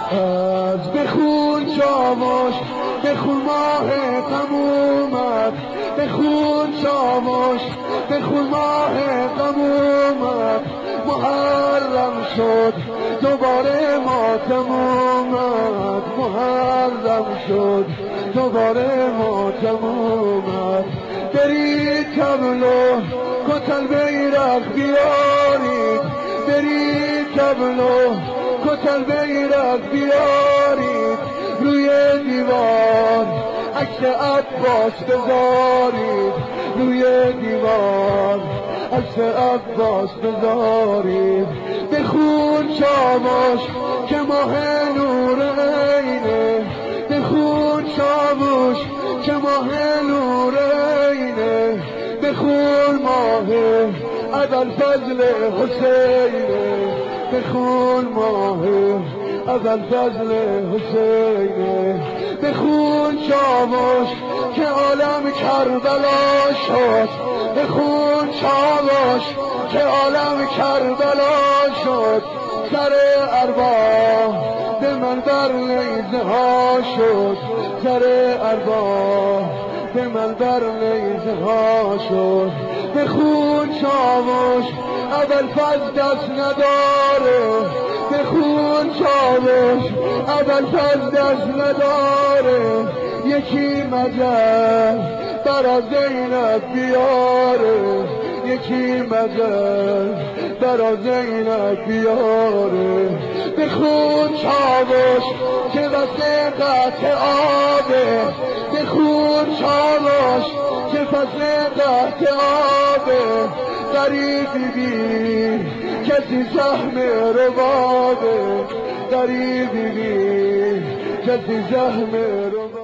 بخون چاوش، بخون ماه غمومت، بخون چاوش، بخون ماه غمومت. محرم شد دوباره ماتم اومد، محرم شد دوباره ماتم اومد. برید تبلو کتل بیرق بیارید، برید تبلو کتل بیرق بیارید. روی دیوار عکس عباس بذارید، روی دیوار عکس عباس بذارید. بخون چاوش که ماه نور عینه، بخون چاوش که ماه نور عینه. بخون ماه ابوالفضل حسینه، بخون ماه ابوالفضل حسینه. بخون چاوش که عالم کربلا شد، بخون چاوش که عالم کربلا شد. سر ارواح به من بر نیزه ها شد، سر ارواح به من بر نیزه ها شد. بخون چاوش ابوالفضل دست نداره، بخون چاوش ابوالفضل دست نداره. یکی مگر برا زینب بیاره، یکی مگر برا زینب بیاره. بخون چاوش که واسه قطع آبه، بخون چاوش که فصل قطع آبه. غریبی بی کسی زخم ربابه، غریبی بی کسی زخم ربابه.